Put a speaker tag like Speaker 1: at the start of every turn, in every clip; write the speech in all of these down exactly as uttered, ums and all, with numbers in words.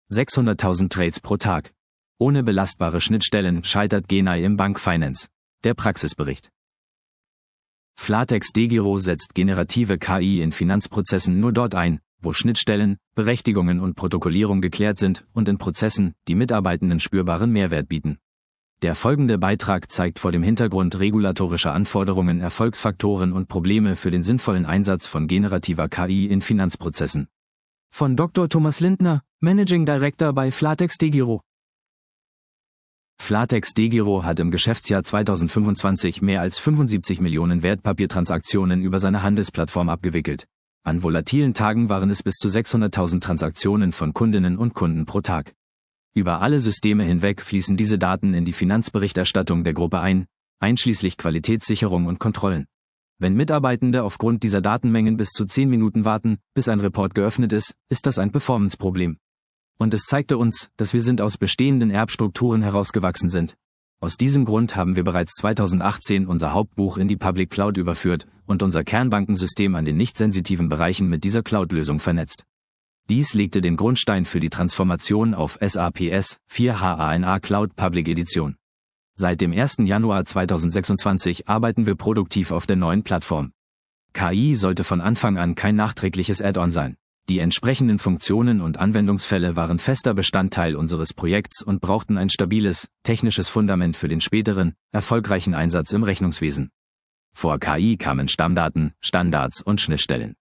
Speaker 1: sechshunderttausend Trades pro Tag. Ohne belastbare Schnittstellen scheitert Genai im Bank Finance. Der Praxisbericht. Flatex DEGIRO setzt generative K I in Finanzprozessen nur dort ein, wo Schnittstellen, Berechtigungen und Protokollierung geklärt sind und in Prozessen, die Mitarbeitenden spürbaren Mehrwert bieten. Der folgende Beitrag zeigt vor dem Hintergrund regulatorischer Anforderungen Erfolgsfaktoren und Probleme für den sinnvollen Einsatz von generativer K I in Finanzprozessen. Von Doktor Thomas Lindner, Managing Director bei Flatex DEGIRO. Flatex DEGIRO hat im Geschäftsjahr zweitausendfünfundzwanzig mehr als fünfundsiebzig Millionen Wertpapiertransaktionen über seine Handelsplattform abgewickelt. An volatilen Tagen waren es bis zu sechshunderttausend Transaktionen von Kundinnen und Kunden pro Tag. Über alle Systeme hinweg fließen diese Daten in die Finanzberichterstattung der Gruppe ein, einschließlich Qualitätssicherung und Kontrollen. Wenn Mitarbeitende aufgrund dieser Datenmengen bis zu zehn Minuten warten, bis ein Report geöffnet ist, ist das ein Performance-Problem. Und es zeigte uns, dass wir sind aus bestehenden Erbstrukturen herausgewachsen sind. Aus diesem Grund haben wir bereits zweitausendachtzehn unser Hauptbuch in die Public Cloud überführt und unser Kernbankensystem an den nicht sensitiven Bereichen mit dieser Cloud-Lösung vernetzt. Dies legte den Grundstein für die Transformation auf S A P S vier H A N A Cloud Public Edition. Seit dem ersten Januar zweitausendsechsundzwanzig arbeiten wir produktiv auf der neuen Plattform. K I sollte von Anfang an kein nachträgliches Add-on sein. Die entsprechenden Funktionen und Anwendungsfälle waren fester Bestandteil unseres Projekts und brauchten ein stabiles, technisches Fundament für den späteren, erfolgreichen Einsatz im Rechnungswesen. Vor K I kamen Stammdaten, Standards und Schnittstellen.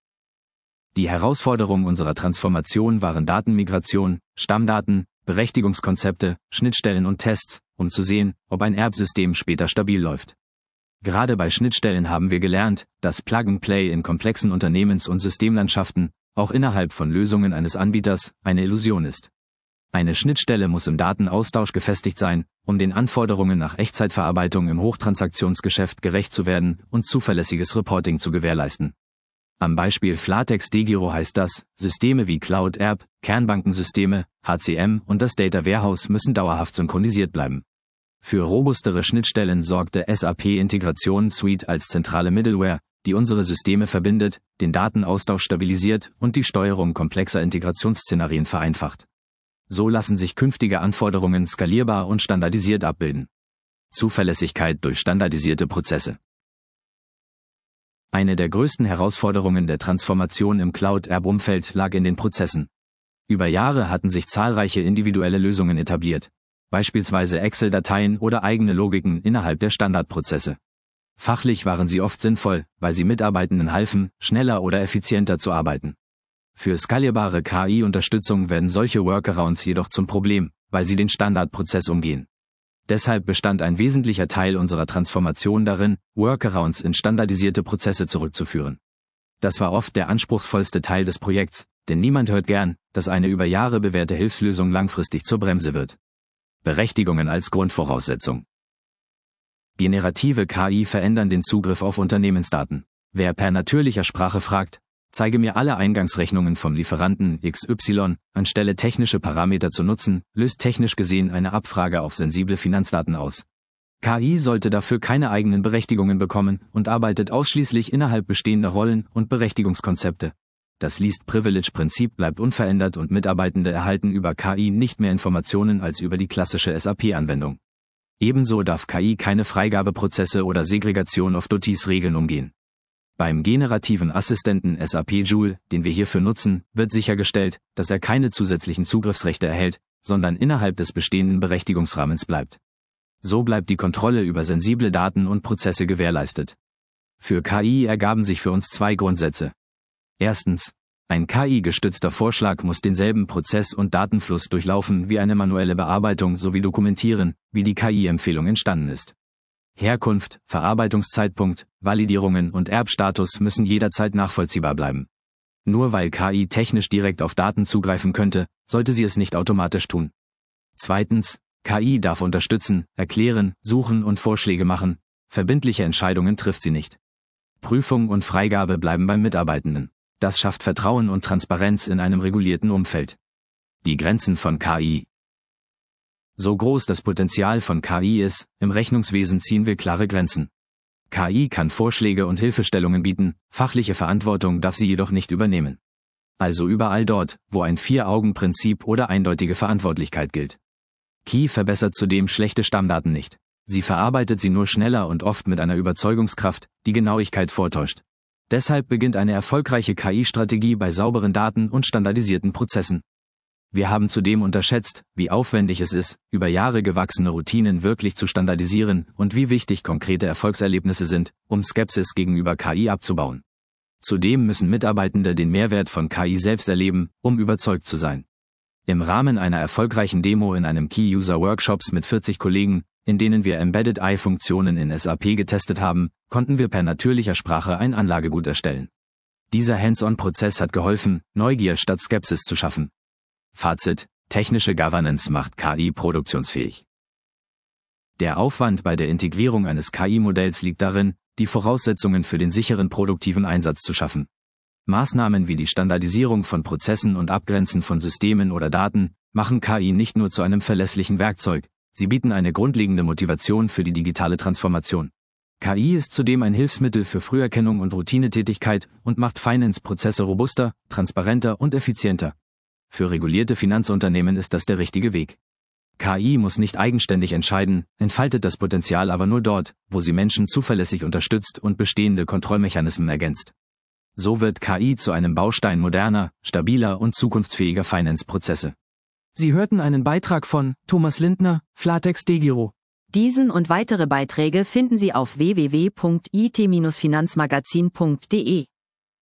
Speaker 1: Die Herausforderung unserer Transformation waren Datenmigration, Stammdaten, Berechtigungskonzepte, Schnittstellen und Tests, um zu sehen, ob ein Erbsystem später stabil läuft. Gerade bei Schnittstellen haben wir gelernt, dass Plug-and-Play in komplexen Unternehmens- und Systemlandschaften, auch innerhalb von Lösungen eines Anbieters, eine Illusion ist. Eine Schnittstelle muss im Datenaustausch gefestigt sein, um den Anforderungen nach Echtzeitverarbeitung im Hochtransaktionsgeschäft gerecht zu werden und zuverlässiges Reporting zu gewährleisten. Am Beispiel Flatex DEGIRO heißt das, Systeme wie Cloud Erb, Kernbankensysteme, H C M und das Data Warehouse müssen dauerhaft synchronisiert bleiben. Für robustere Schnittstellen sorgte S A P Integration Suite als zentrale Middleware, die unsere Systeme verbindet, den Datenaustausch stabilisiert und die Steuerung komplexer Integrationsszenarien vereinfacht. So lassen sich künftige Anforderungen skalierbar und standardisiert abbilden. Zuverlässigkeit durch standardisierte Prozesse. Eine der größten Herausforderungen der Transformation im Cloud-Erb-Umfeld lag in den Prozessen. Über Jahre hatten sich zahlreiche individuelle Lösungen etabliert, beispielsweise Excel-Dateien oder eigene Logiken innerhalb der Standardprozesse. Fachlich waren sie oft sinnvoll, weil sie Mitarbeitenden halfen, schneller oder effizienter zu arbeiten. Für skalierbare K I-Unterstützung werden solche Workarounds jedoch zum Problem, weil sie den Standardprozess umgehen. Deshalb bestand ein wesentlicher Teil unserer Transformation darin, Workarounds in standardisierte Prozesse zurückzuführen. Das war oft der anspruchsvollste Teil des Projekts, denn niemand hört gern, dass eine über Jahre bewährte Hilfslösung langfristig zur Bremse wird. Berechtigungen als Grundvoraussetzung. Generative K I verändern den Zugriff auf Unternehmensdaten. Wer per natürlicher Sprache fragt, zeige mir alle Eingangsrechnungen vom Lieferanten X Y, anstelle technische Parameter zu nutzen, löst technisch gesehen eine Abfrage auf sensible Finanzdaten aus. K I sollte dafür keine eigenen Berechtigungen bekommen und arbeitet ausschließlich innerhalb bestehender Rollen und Berechtigungskonzepte. Das Least-Privilege-Prinzip bleibt unverändert und Mitarbeitende erhalten über K I nicht mehr Informationen als über die klassische S A P-Anwendung. Ebenso darf K I keine Freigabeprozesse oder Segregation of Duties Regeln umgehen. Beim generativen Assistenten S A P Joule, den wir hierfür nutzen, wird sichergestellt, dass er keine zusätzlichen Zugriffsrechte erhält, sondern innerhalb des bestehenden Berechtigungsrahmens bleibt. So bleibt die Kontrolle über sensible Daten und Prozesse gewährleistet. Für K I ergaben sich für uns zwei Grundsätze. Erstens, ein K I-gestützter Vorschlag muss denselben Prozess- und Datenfluss durchlaufen wie eine manuelle Bearbeitung sowie dokumentieren, wie die K I-Empfehlung entstanden ist. Herkunft, Verarbeitungszeitpunkt, Validierungen und Erbstatus müssen jederzeit nachvollziehbar bleiben. Nur weil K I technisch direkt auf Daten zugreifen könnte, sollte sie es nicht automatisch tun. Zweitens, K I darf unterstützen, erklären, suchen und Vorschläge machen, verbindliche Entscheidungen trifft sie nicht. Prüfung und Freigabe bleiben beim Mitarbeitenden. Das schafft Vertrauen und Transparenz in einem regulierten Umfeld. Die Grenzen von K I. So groß das Potenzial von K I ist, im Rechnungswesen ziehen wir klare Grenzen. K I kann Vorschläge und Hilfestellungen bieten, fachliche Verantwortung darf sie jedoch nicht übernehmen. Also überall dort, wo ein Vier-Augen-Prinzip oder eindeutige Verantwortlichkeit gilt. K I verbessert zudem schlechte Stammdaten nicht. Sie verarbeitet sie nur schneller und oft mit einer Überzeugungskraft, die Genauigkeit vortäuscht. Deshalb beginnt eine erfolgreiche K I-Strategie bei sauberen Daten und standardisierten Prozessen. Wir haben zudem unterschätzt, wie aufwendig es ist, über Jahre gewachsene Routinen wirklich zu standardisieren und wie wichtig konkrete Erfolgserlebnisse sind, um Skepsis gegenüber K I abzubauen. Zudem müssen Mitarbeitende den Mehrwert von K I selbst erleben, um überzeugt zu sein. Im Rahmen einer erfolgreichen Demo in einem Key-User-Workshops mit vierzig Kollegen, in denen wir Embedded A I-Funktionen in S A P getestet haben, konnten wir per natürlicher Sprache ein Anlagegut erstellen. Dieser Hands-on-Prozess hat geholfen, Neugier statt Skepsis zu schaffen. Fazit: Technische Governance macht K I produktionsfähig. Der Aufwand bei der Integrierung eines K I-Modells liegt darin, die Voraussetzungen für den sicheren produktiven Einsatz zu schaffen. Maßnahmen wie die Standardisierung von Prozessen und Abgrenzen von Systemen oder Daten machen K I nicht nur zu einem verlässlichen Werkzeug, sie bieten eine grundlegende Motivation für die digitale Transformation. K I ist zudem ein Hilfsmittel für Früherkennung und Routinetätigkeit und macht Finance-Prozesse robuster, transparenter und effizienter. Für regulierte Finanzunternehmen ist das der richtige Weg. K I muss nicht eigenständig entscheiden, entfaltet das Potenzial aber nur dort, wo sie Menschen zuverlässig unterstützt und bestehende Kontrollmechanismen ergänzt. So wird K I zu einem Baustein moderner, stabiler und zukunftsfähiger Finance-Prozesse. Sie hörten einen Beitrag von Thomas Lindner, Flatex DEGIRO.
Speaker 2: Diesen und weitere Beiträge finden Sie auf w w w punkt i t Bindestrich finanzmagazin punkt de.